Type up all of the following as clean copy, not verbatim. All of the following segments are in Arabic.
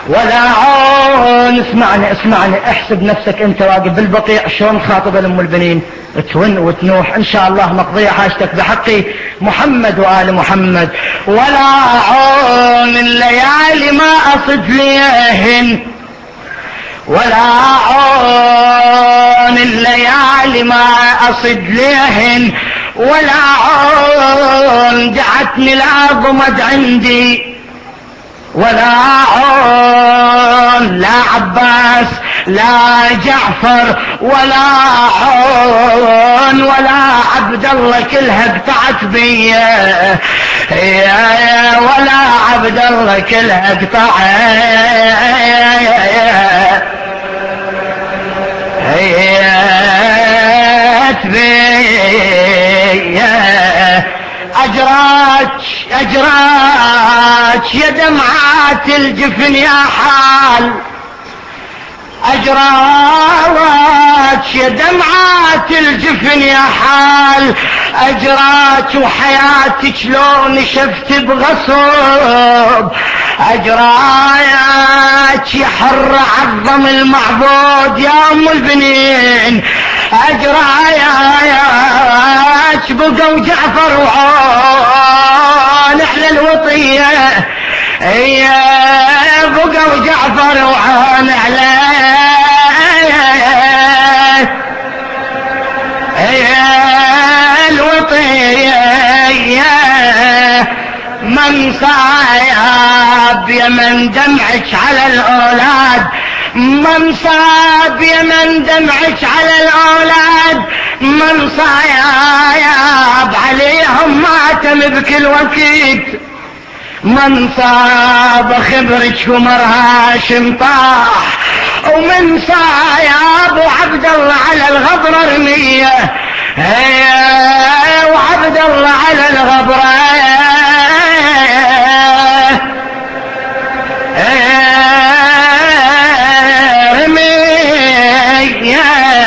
ولا عون. اسمعني احسب نفسك انت واقف بالبطيء شلون خاطب ام البنين تون وتنوح. ان شاء الله مقضية حاجتك بحقي محمد وآل محمد. ولا عون الليالي ما اصد ليهن، ولا عون الليالي ما اصد ليهن، ولا عون دعتني العظمد عندي، ولا عون لا عباس لا جعفر، ولا عون ولا عبد الله كلها قطعت بيا، ولا عبد الله كلها قطعت بيا. أجراك يا دمعات الجفن يا حال، أجراك يا دمعات الجفن يا حال، أجراك وحياتك لو نشفت بغصب، أجراك يا حر عظم المعبود يا أم البنين، أجراك بقوا جعفر وعون على الوطية، بقوا جعفر وعون على الوطية. من صايب يا من دمعك على الأولاد، من صاب يا من دمعك على الأولاد، من صايب عليهم ماتم بكل وقت، من صاب خبرك ومرهاش انطاح، ومن صايب وعبد الله على الغبرة رمية، وعبد الله على الغبرة رمية.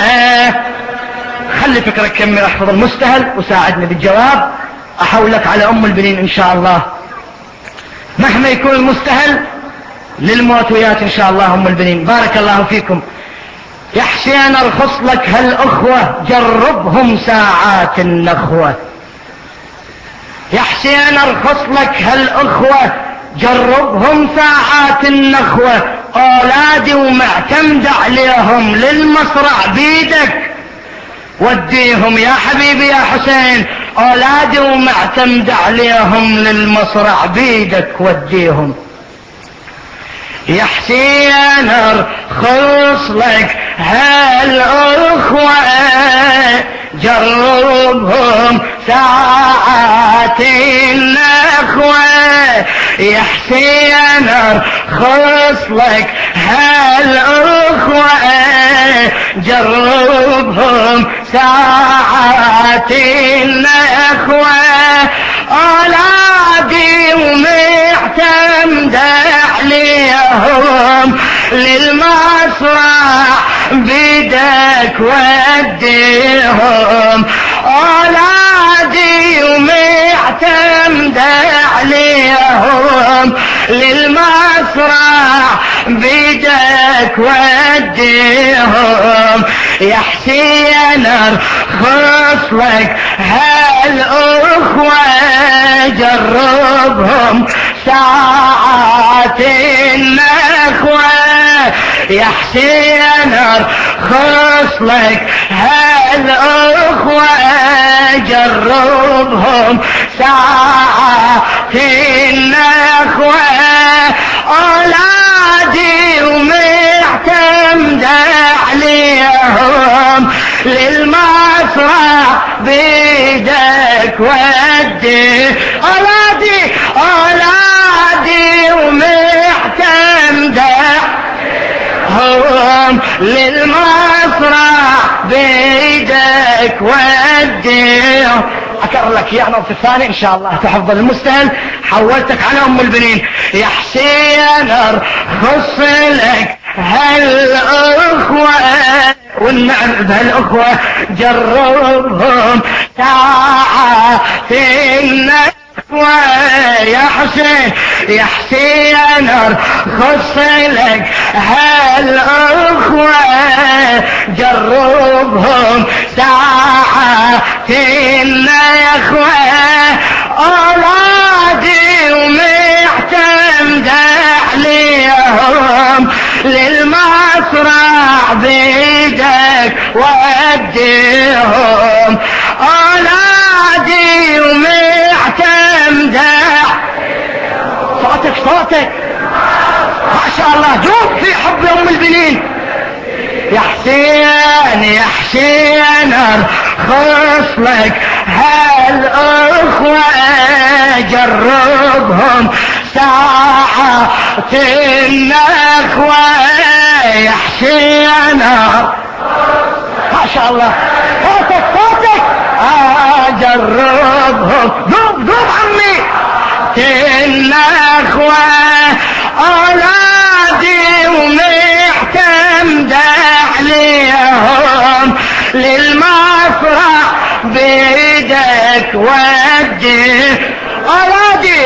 خلي فكرك كمل، احفظ المستهل وساعدني بالجواب، احولك على ام البنين ان شاء الله. مهما يكون المستهل للموت وياك ان شاء الله ام البنين. بارك الله فيكم. يا حسين ارخص لك هالاخوة جربهم ساعات النخوة، يا حسين ارخص لك هالاخوة جربهم ساعات النخوة، اولادي ومعتمد عليهم للمصرع بيدك وديهم يا حبيبي يا حسين، اولادي ومعتمد عليهم للمصرع بيدك وديهم. يا حسين ارخص لك هالاخوة جربهم ساعات النخوة، يا حسين ارخص لك هالاخوة جربهم ساعات النخوة، اولادي ومعتمد عليهم للمصرع بدك وديهم، اولادي ومعتمد عليهم للمصرع بدك وديهم. يا حسين ارخص لك هالاخوة جربهم ساعات النخوة، يا حسين ارخص لك هالاخوة جربهم ساعات النخوة، اولادي ومعتمد عليهم للمصرع بيدك ودي، اولادي ومعتمد عليهم للمصرع بيدك وديهم. اكرر لك اياه نقطة الثانية ان شاء الله تحفظ المستهل. حولتك على ام البنين. يا حسين ارخص لك هالاخوة والنعم بهالاخوة جربهم ساعات النخوة، ويا حسين يا حسين ارخص لك هالاخوة جربهم ساعتنا يا اخوة اولادي ومعتمد عليهم للمصرع بيدك وديهم اولادي ومعتمد صوتك ما شاء الله دوب في حب ام البنين يا حسين يا حسين ارخص لك هالاخوة جربهم ساعة النخوة يا حسين ما شاء الله صوتك جربهم دوب عمي النخوة اولادي ومعتمد عليهم للمصرع بيدك ودي اولادي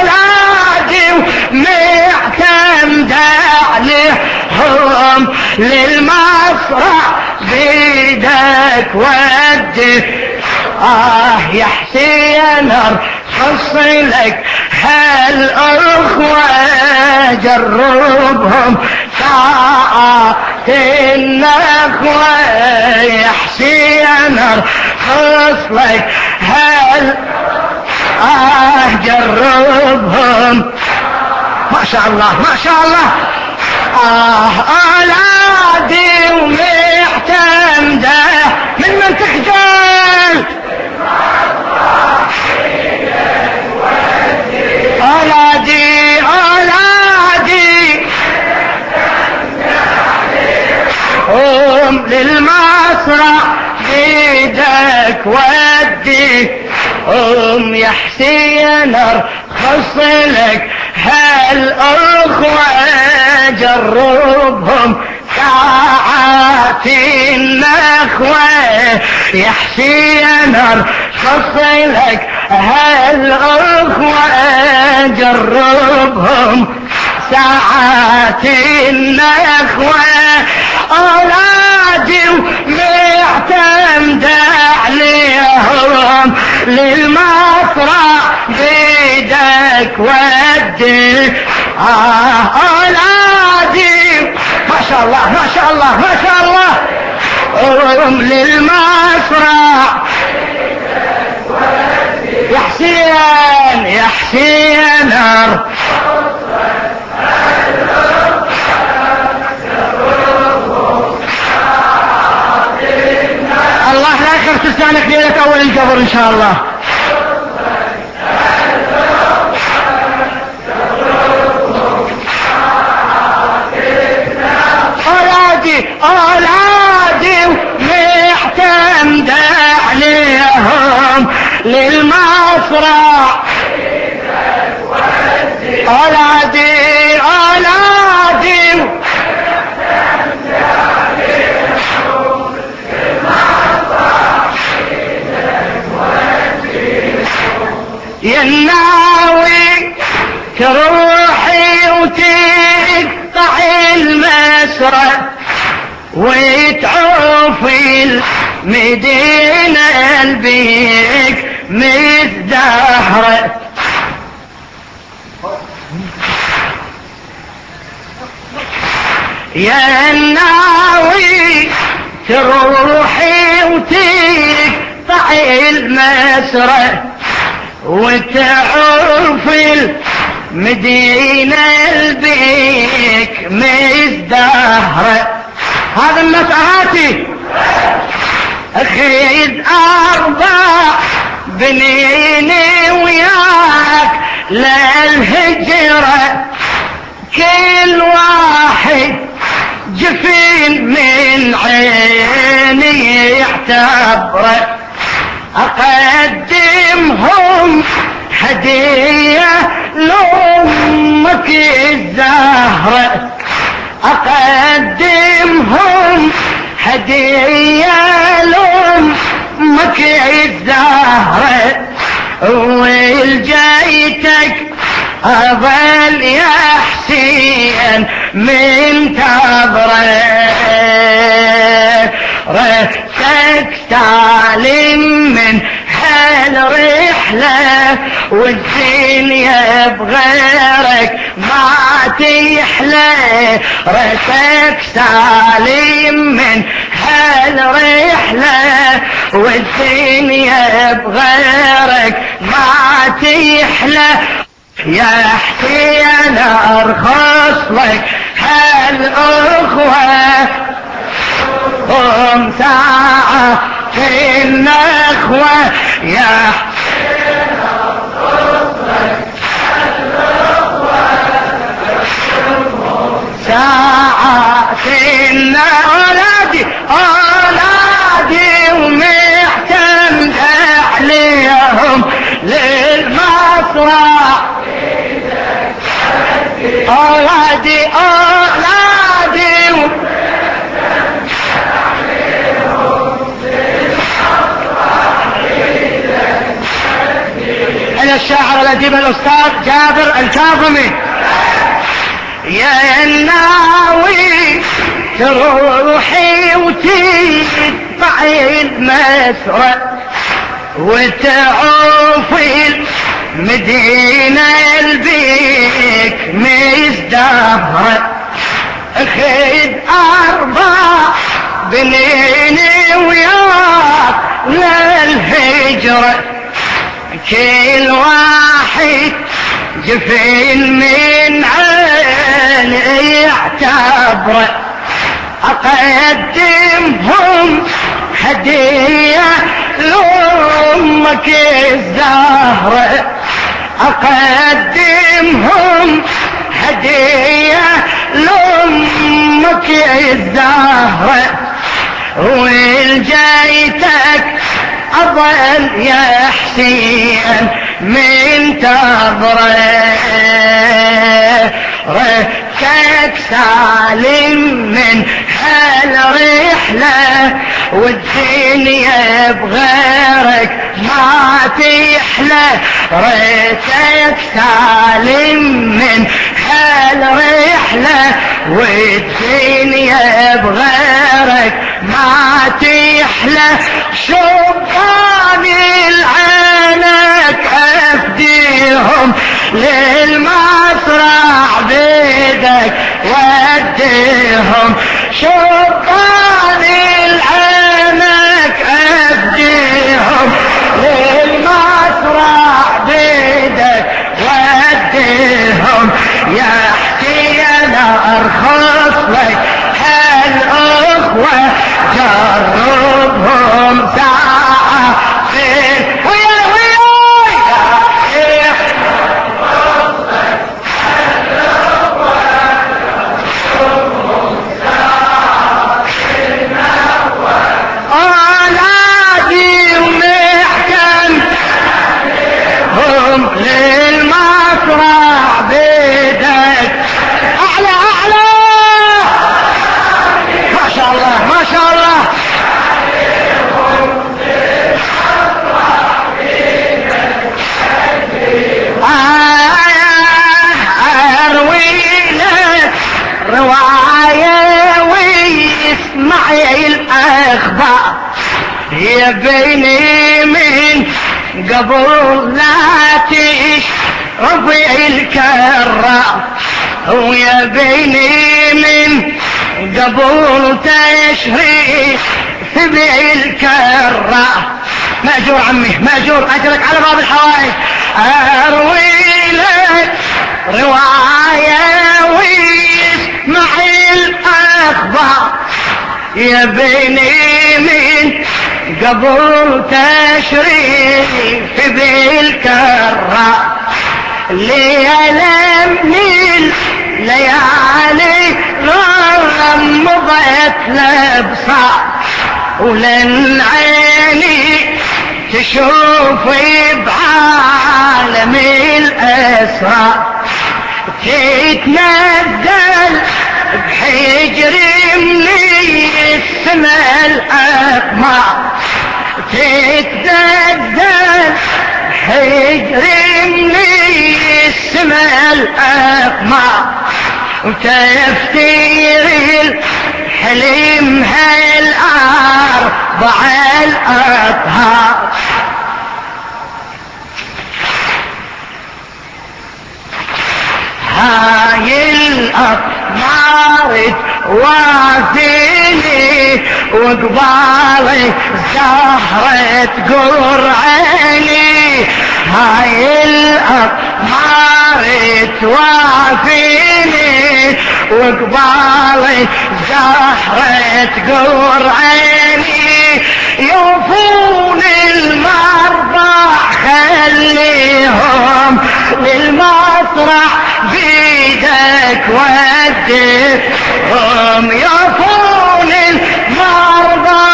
ومعتمد عليهم للمصرع بيدك ودي يا حسين ارخص لك هالاخوة جربهم ساعة النخوة يا حسين ارخص لك جربهم ما شاء الله اولادي ومعتمدة من تخجل اولادي هم للمصرع بيدك ودي يا حسين ارخص لك هالاخوة جربهم ساعات النخوة يا حسين ارخص لك هالاخوة جربهم ساعات النخوة اولادي ومعتمد عليهم للمصرع بيدك ودي اولادي ما شاء الله للمصرع يا حسين الله لا يخرج لسانك ليلة اول القبر ان شاء الله اولادي ومعتمد عليهم للمصرع اولادي يا الناوي تروحي وتقطع المسرى وتعوفي المدينة البيك مزدهرة يا الناوي تروحي وتقطع المسرى وتعوفي المدينة البيك مزدهرة هذا المسعاتي اخذ 4 بنيني وياك للهجرة كل واحد جفين من عيني يعتبره اقدمهم هدية لأمك الزهرة اقدمهم هدية لأمك الزهرة والجيتك أظل يا حسين منتظرك رثك سالم من هالرحلة والدنيا بغيرك ما تحلى رثك سالم من هالرحلة والدنيا بغيرك ما تحلى يا حسين ارخص لك هالاخوة هم ساعة في النخوة يا حسين ارخص لك هالاخوة ساعة في النخوة اولادي ومعتمد عليهم للمصرع أولادي أنا الشاعر الأديب الأستاذ جابر الكاظمي يا الناوي تروحي وتدفعي المسرى وتعوفي مدينة البيك مزدهرة اخذ 4 بنيني وياك للهجرة كل واحد جفين من عين يعتبره اقدمهم هدية لأمك الزهرة أقدمهم هدية لأمك الزهرة والجيتك أظل يا حسين منتظرك رثك سالم من هالرحلة والدنيا بغيرك ما تحلى رثك سالم من هالرحلة والدنيا بغيرك ما تحلى شباني العينك افديهم للمسرح بيدك وديهم شباني العينك افديهم للمسرح بيدك وديهم يا حسين ارخص لك هالاخوة جربهم ساعة ويا للمسرح بيدك اعلى اعلى ما شاء الله ما شاء الله اروي لك رواية واسمع الاخبار يا بيني من قبل لا تشربي الكرة ويا بيني من قبل تشري ثبي الكرة مأجور عمي مأجور أجرك على باب الحوائج أروي لك رواية واسمعي الأخبار يا بيني من قبل تشريف بالكرة ليالي ليالي غمضت الابصار ولن عيني تشوفي بعالم الاسرار تتنزل بحجري من السماء الاقمار تتنزل يجرمني السما الأقمار وتفتير الحلم هالأربع الأطهار. هاي الأقمار توافيني وقبالي زهرة قرعيني. هاي الأقمار توافيني وقبالي زهرة قرعيني. يوفون المرضى خليهم للمسرح بيدك ودهم. يوفون المرضى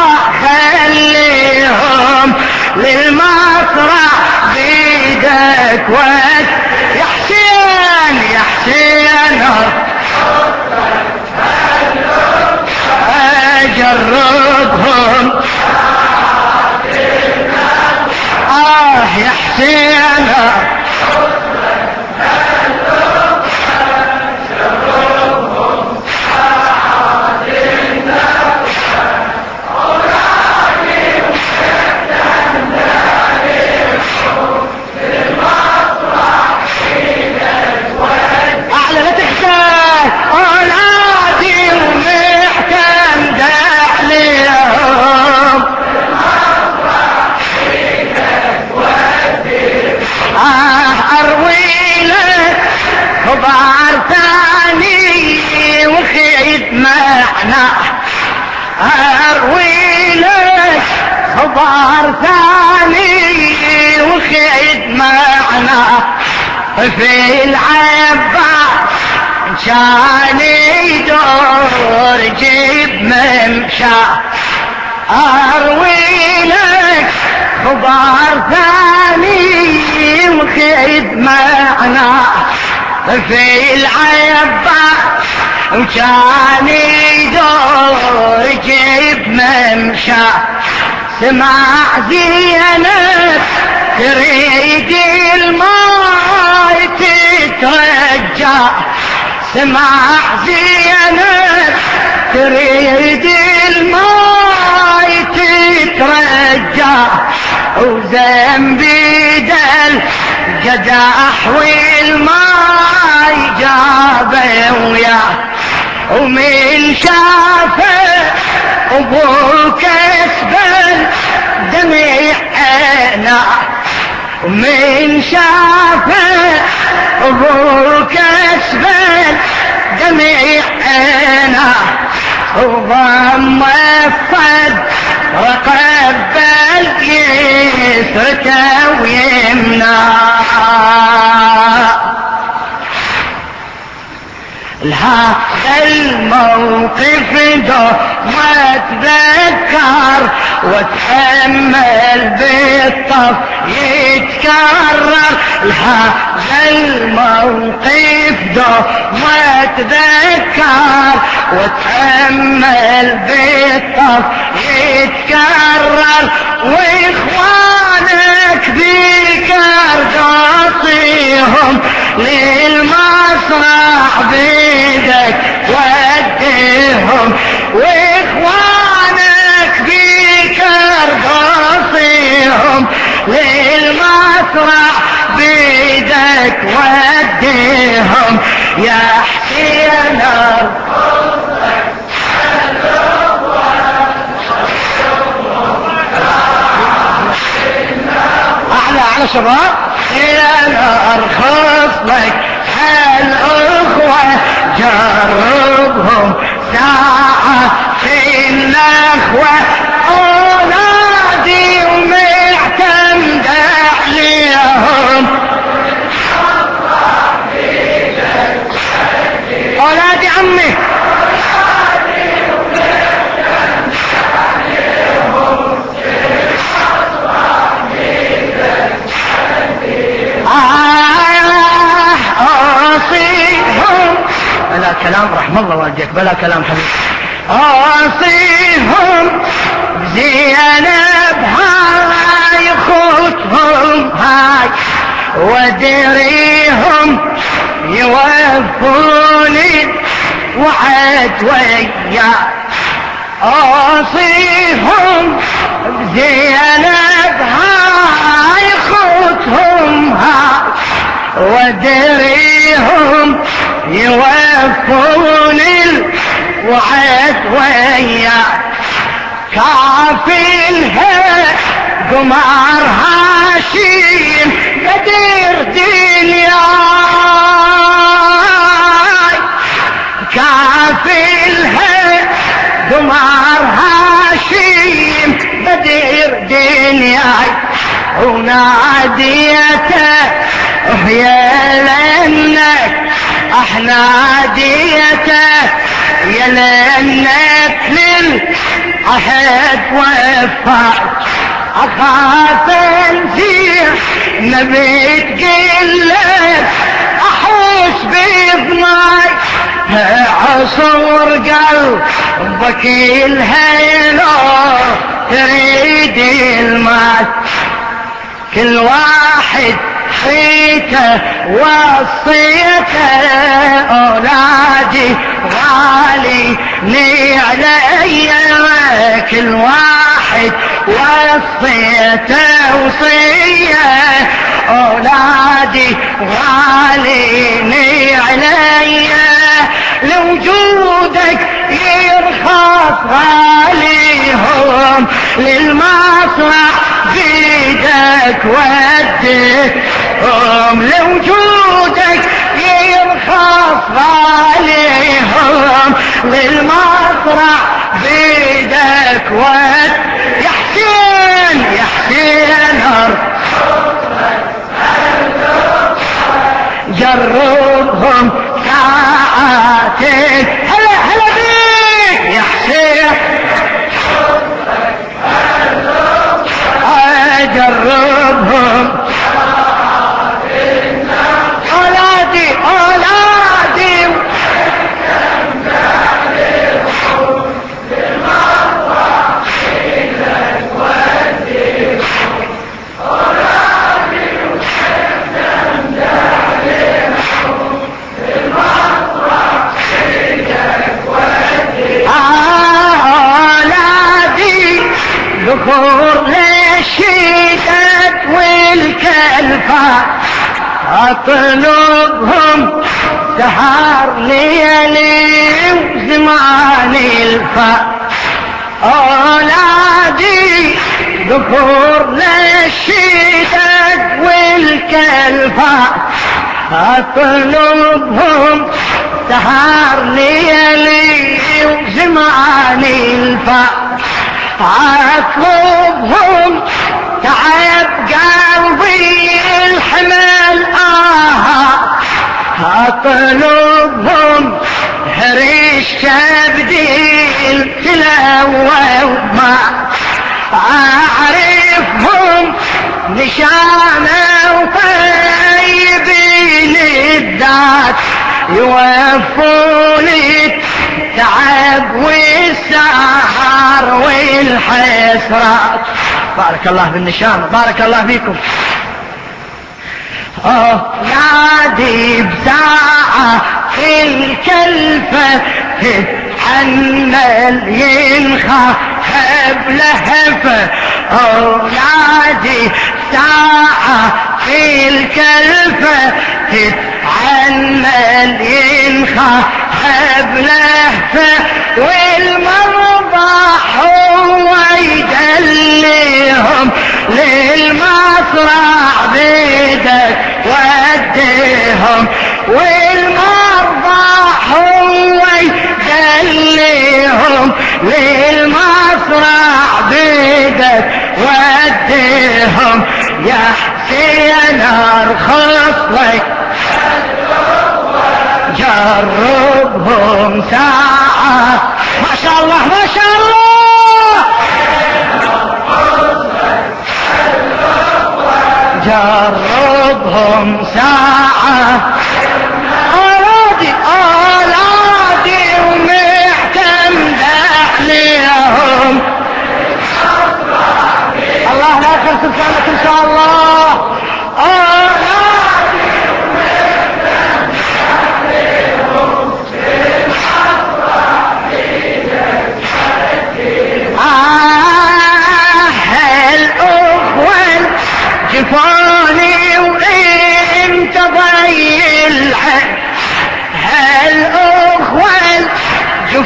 خليهم للمسرح بيدك ودهم. يا حسين يا حسين اجربهم يا حسين اعلى لا تحتاج اولادي ومعتمد عليهم. اروي لك خبر ثاني وخيد معنا. اروي لك خبر ثاني وخيد معنا. في العباس كان يدور جيب ممشى. اروي لك خبر ثاني وخيد معنا. في العباس وكان يدور جيب ممشى. سمع زينب تريد الماء تترجى. سمع زينب تريد الماء تترجى. وذنبي دل جدح والماء جابه وياه. ومن شافه ابوك اسبل دمع عينه. ومن شافه ابوك اسبل دمع عينه. وضم فد وقبل يسرته ويمناه. لهذا الموقف ما اتذكر واتأمل بالطف يتكرر. لهذا الموقف ما اتذكر واتأمل بالطف يتكرر. واخوانك بكر قاصيهم للمسرح بيدك وديهم. واخوانك بكر قاصيهم للمسرح بيدك وديهم. يا حسين اعلى شباب. انا ارخص لك هالاخوة جربهم ساعة في النخوة. اولادي ومعتمد عليهم. اولادي عمي أوصيهم بلا كلام رحم الله والديك بلا كلام حبيبي. أوصيهم زينب هاي خوتهم هاي ودريهم يوفوني وعد وياك اوصيهم بزينب هاي خوتهم هاي ودريهم يوفوني الوعد وياك كافلها قمر هاشم بدر دنياي كافلها قمر هاشم بدر دنياي وناديته يا لأنك ناديته يا لأنك للعهد وفاك أخاف انزيح نبي تقلك أحس بضناي عصور قلبك الهيلو تريد المال كل واحد حيته وصيته أولادي غالي علي كل واحد وصيته وصيه أولادي غالي علي لوجودك يرخص غاليهم للمصرع بيدك ودهم لوجودك يرخص غاليهم للمصرع بيدك يا حسين يا حسين جربهم ساعتين هلا هلا بيك يا حسين جربهم أولادي أولادي ذكور للشدد والكلفات اطلبهم سهر ليلي وزمان الفات اولادي ذكور للشدد والكلفات اطلبهم سهر ليلي وزمان الفات اطلبهم تعب قلبي الحمل اطلبهم هريش تبديل تلوى وما اعرفهم نشانه وطيبين الذات يوفوني التعب والسهر والحسرات بارك الله بالنشان بارك الله فيكم نادي بساعة في الكلفة تتحمل ينخاف لهفة نادي ساعة في الكلفة تتحمل ينخاف لهفة والمرضى هو يدليهم للمصرع بيدك وديهم والمرضى هو يدليهم للمصرع بيدك وديهم يا حسين ارخص لك جربهم ساعة ما شاء الله ما شاء الله جربهم ساعة أولادي أولادي ومعتمد عليهم الله لا يخلص لسانك إن شاء الله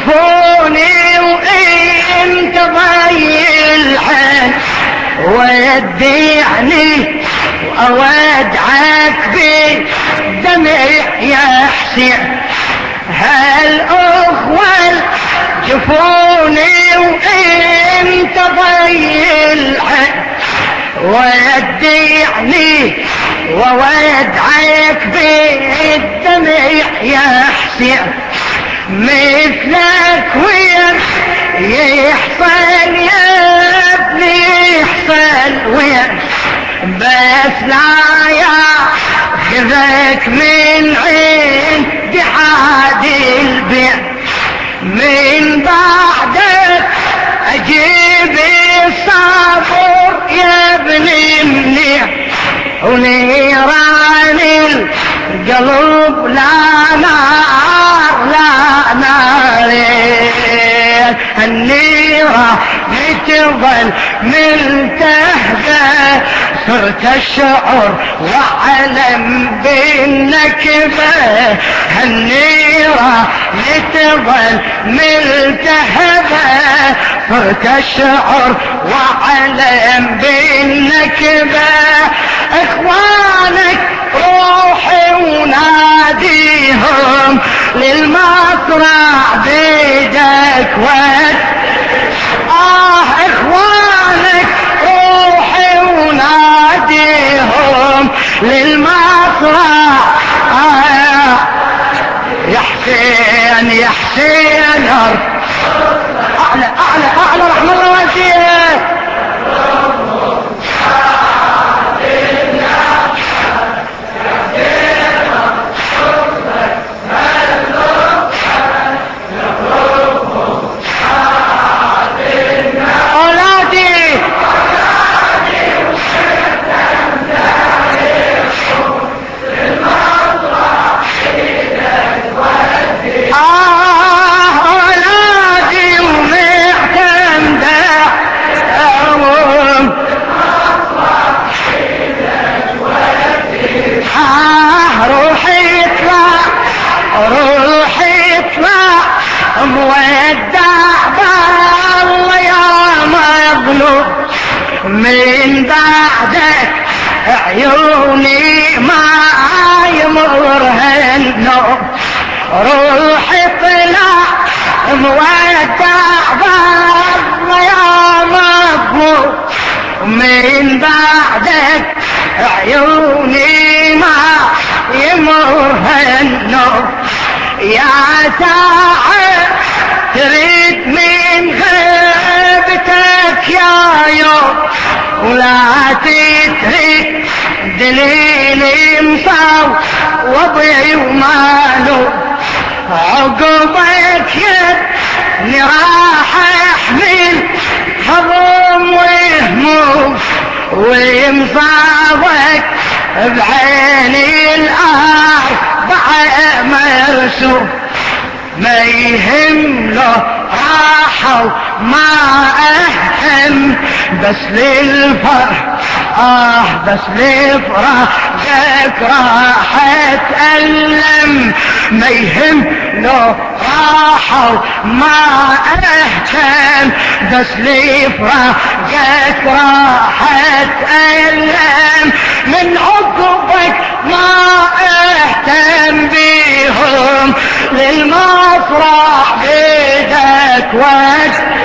جفوني وانت ضي العين ويدعني واودعك بدمع يا حسين. هالاخوة جفوني وانت ضي العين ويدعني وودعك بالدمع يا حسين. مثلك وين يحصل يا ابني يحصل وين بس لا ياخذك من عندي عادي البيت. من بعدك اجيب الصبر يا ابني منيح ونيران القلب لا نار لا نار. النيرة تظل ملتهبة صرت الشعور واعلم بالنكبة. النيرة تظل ملتهبة صرت الشعور واعلم بالنكبة. اخوانك روحي وناديهم للمصرع بيدك اخوانك روحي وناديهم للمصرع. يا حسين يا حسين اعلى اعلى اعلى رحمة الله واسيه. روحي اطلع مودع بالله يا مظلوم. من بعدك عيوني ما يمرها النوم. روحي اطلع مودع بالله يا مظلوم. من بعدك عيوني ما يمرها النوم. يا ساعة تريد من غيبتك يا يوم ولا تترك دليلي مصوبي ومالو. عقبك يدني راح احمل هموم وهموم ومصابك بعيني الأربعة مرسوم. ما يهم له راحوا ما اهتم بس للفرح بس لفراقك راح اتألم. ما يهم له راحوا ما اهتم بس لفراقك راح اتألم. من عقبك ما اهتم بيهم للمفرح بيدك وجه